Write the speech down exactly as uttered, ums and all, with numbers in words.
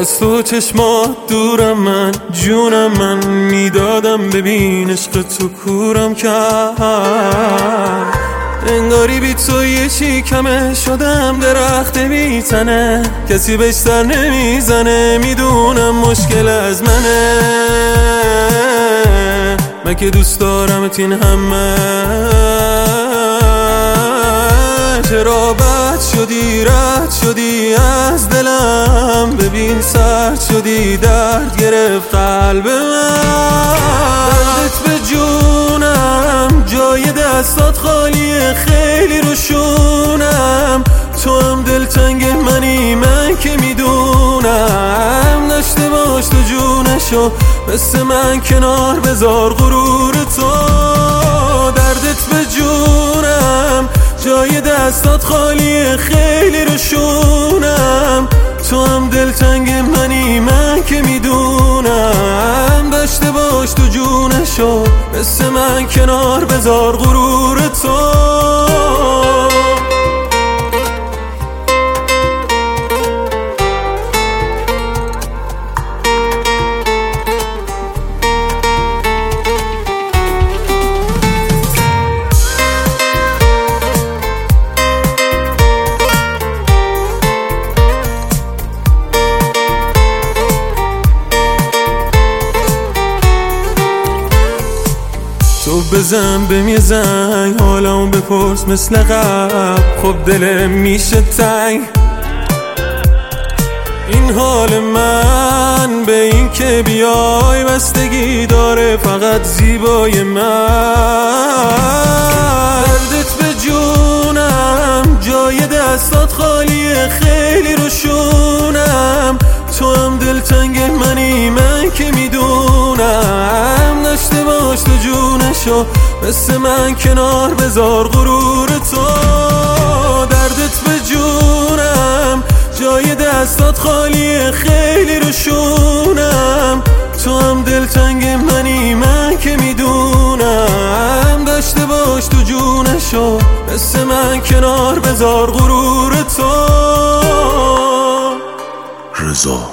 از تو چشمات دورم، من جونم من میدادم ببین عشق تو کورم کرد. انگاری بی تو یه چی کمه شدم، درخت بی تنه کسی بهش سر نمیزنه. میدونم مشکل از منه، من که دوست دارم تین همه. چرا بد شدی رد شدی از دلم، ببین سرد شدی درد گرفت قلب من. دردت به جونم جای دستات خالیه خیلی روشونم. تو هم دلتنگ منی من که میدونم، داشته باش تو جونشو مثل من کنار بذار غرور تو. دردت به جونم جای دستات خالیه خیلی روشونم. تو هم دلتنگ منی من که میدونم، داشته باش تو جونشو مثل من کنار بذار غرور تو. تو بزن بهم یه زنگ حالمو بپرس مثل قبل، خب دلم میشه تنگ. این حال من به این که بیای بستگی داره فقط زیبای من. دردت به جونم جای دستات خالیه خیلی روشونم. تو هم دلتنگ منی من که میدونم، داشته باش تو جونشو مثل من کنار بذار غرور تو. دردت به جونم جای دستات خالیه خیلی روشونم. تو هم دلتنگ منی من که میدونم، داشته باش تو جونشو مثل من کنار بذار غرور تو. رضا